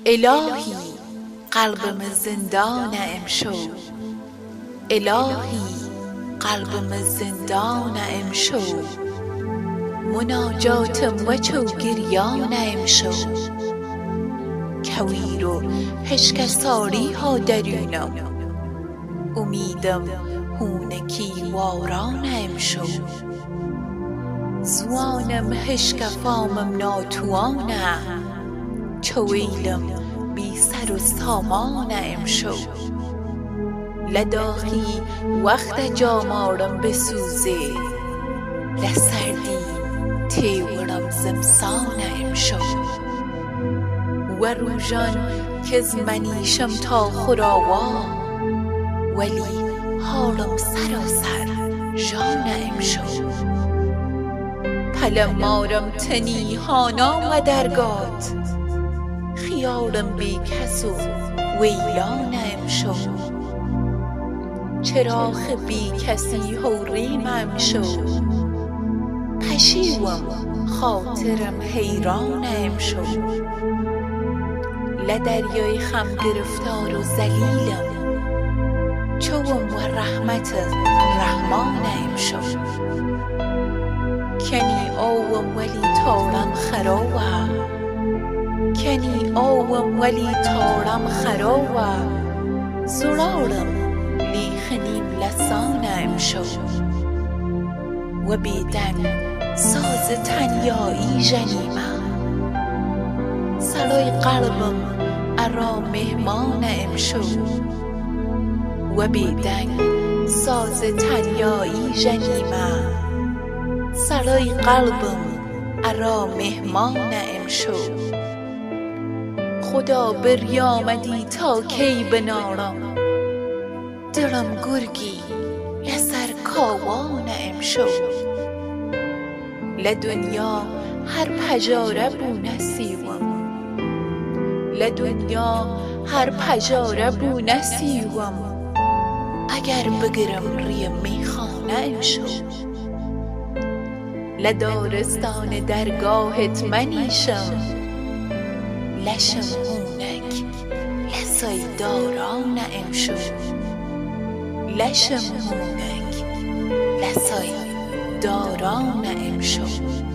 الهی قلبم زندان امشو، الهی قلبم زندان امشو، مناجاتم وچو گریان امشو، کویر و هشک ساری ها درونم، امیدم هونکی واران امشو، زوانم هشک فامم ناتوانه، چویلم بی سر و سامان امشو، لداخی وقت جامارم بسوزه، لسردی تیورم زمسان امشو، و روژان کز منیشم تا خراوا، ولی حالم سراسر ژان امشو، پلمارم تنیهانا و درگات، خیالم بی کس و ویلان امشو، چراغ بی کسی حوریم امشو، پشیوم خاطرم حیران امشو، لدریای خم گرفتار و ذلیلم، چوم و رحمت رحمان امشو، کنی آوم ولی تارم خراوه، کنی آوم ولی تارم خراوه، زرارم لیخنیم لسان امشو، و بیدن ساز تنیایی ژنیمه، سرای قلبم ارا مهمان امشو، و بیدن ساز تنیایی ژنیمه، سرای قلبم ارا مهمان امشو، خدا بریامدی تا کی بنارم، دلم گرگی لسر کاوان امشو، لدنیا هر پجاره بو نسیوم، لدنیا هر پجاره بو نسیوم، اگر بگرم ری میخانه امشو، لدارستان درگاهت منیشم، لشم هونک لسای داران امشو، لشم هونک لسای داران امشو.